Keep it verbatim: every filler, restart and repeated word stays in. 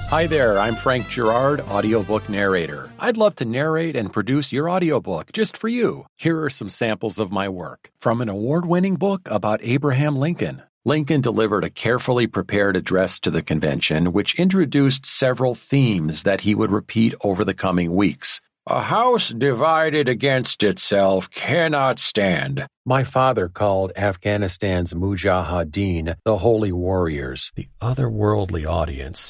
Hi there, I'm Frank Gerard, audiobook narrator. I'd love to narrate and produce your audiobook just for you. Here are some samples of my work. From an award-winning book about Abraham Lincoln. Lincoln delivered a carefully prepared address to the convention, which introduced several themes that he would repeat over the coming weeks. A house divided against itself cannot stand. My father called Afghanistan's Mujahideen the Holy Warriors. The otherworldly audience